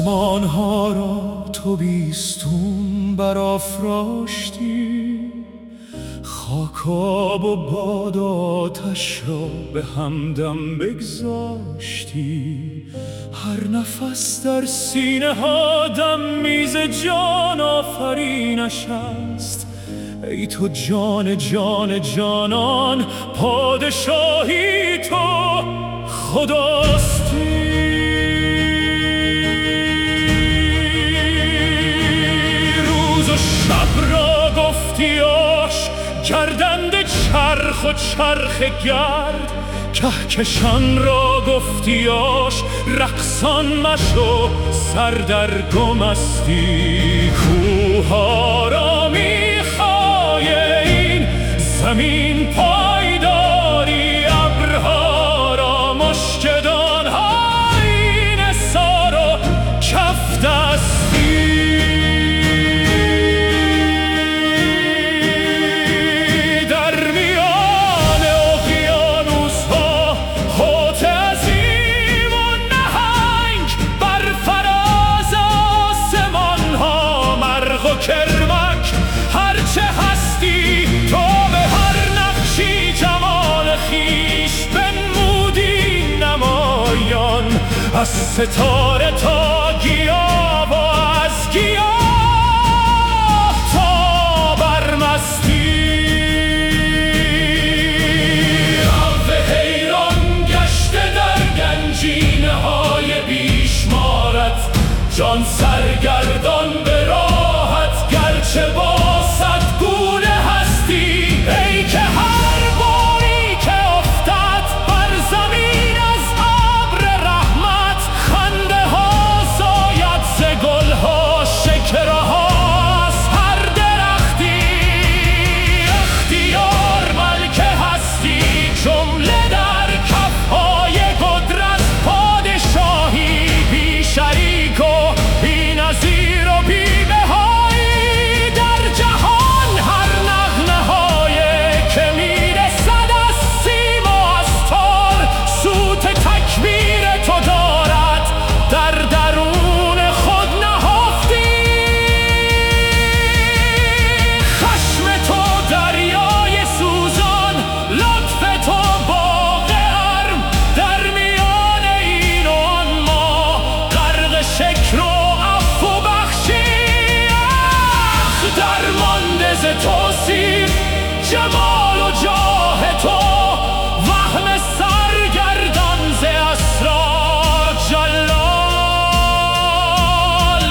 آسمان ها را تو بیستون برافراشتی، خاک آب و باد آتش را به همدم بگذاشتی. هر نفس در سینه ها دمیز جان آفرینش است. ای تو جان جان جانان، پادشاهی تو خداستی. روز و شب را گفتیاش گردند چرخ و چرخ گرد، کهکشان را گفتیاش رقصان مشو سر در گم استی. کوها را میخوای این زمین پایداری، ابرها را مشکدان های نثار و کف دستی. کرمک هرچه هستی تو به هر نقشی جمال خیش بنمودی نمایان، از ستاره تا گیاه و از گیاه تا برمستی. رب حیران گشته در گنجینه های بیشمارت، جان سرگردان به راحت گرچه با صد گونه هستی. ای که هر باری که افتد بر زمین از ابر رحمت، خنده ها زاید ز گل ها، شکر ها از هر درختی. اختیار ملک هستی جمله در کف های قدرت، پادشاهی بی شریک و بی نظیر و بی بهایی در جهان. هر نغمه های که میرسد از سیم و از تار، صوت تکبیر تو دارد در درون خود نهفتی. خشم تو دریای سوزان، لطف تو باغ ارم، در میان این و آن ما غرق شکر و عفو و بخشی. درمانده ز توصیف جمال و جاه تو، وهم سرگردان ز اسرار جلال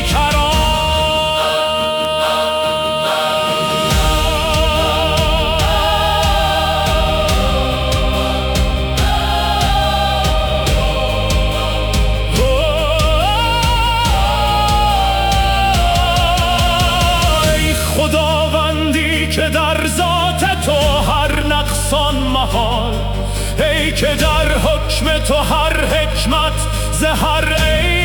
بیکران. ای خداوندی که در ذات تو هر نقصان محال، ای که در حکم تو هر حکمت ز هر عیب